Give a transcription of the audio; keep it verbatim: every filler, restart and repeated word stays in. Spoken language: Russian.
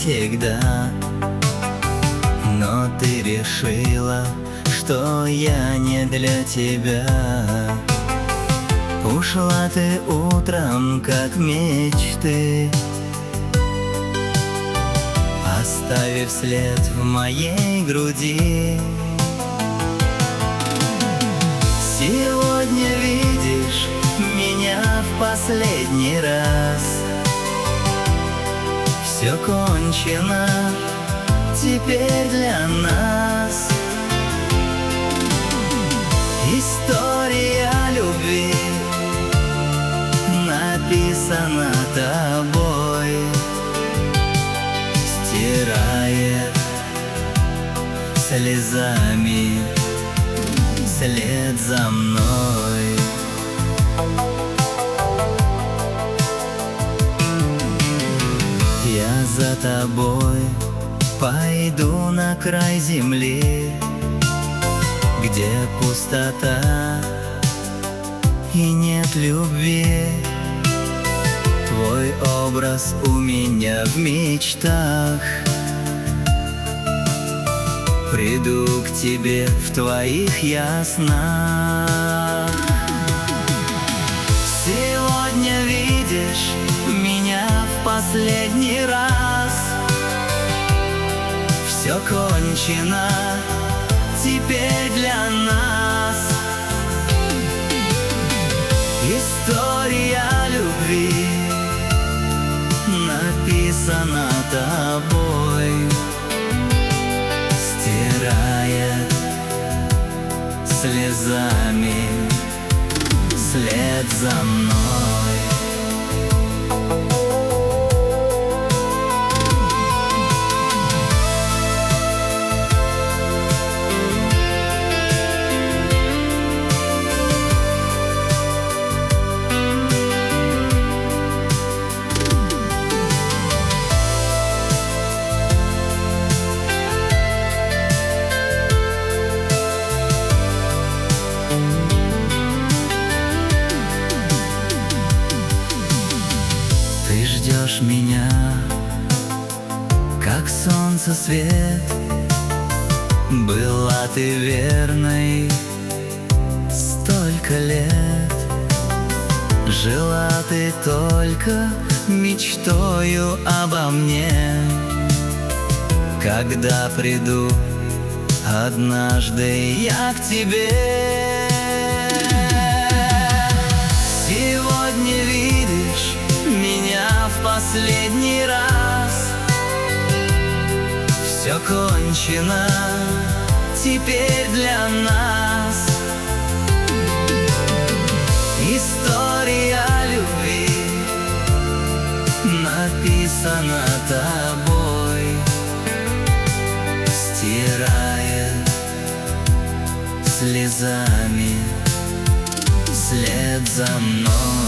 навсегда. Но ты решила, что я не для тебя. Ушла ты утром, как мечты, оставив след в моей груди. Сегодня видишь меня в последний раз. Все кончено теперь для нас. История любви написана тобой, стирает слезами след за мной. Я за тобой пойду на край земли, где пустота и нет любви. Твой образ у меня в мечтах. Приду к тебе в твоих я снах. Сегодня видишь меня в последний раз. Все кончено теперь для нас. История любви написана тобой, стирает слезами след за мной. Ты ждешь меня, как солнце свет. Была ты верной столько лет. Жила ты только мечтою обо мне. Когда приду однажды я к тебе, сегодня видишь меня в последний раз. Все кончено теперь для нас. История любви написана тобой, стирает слезами след за мной.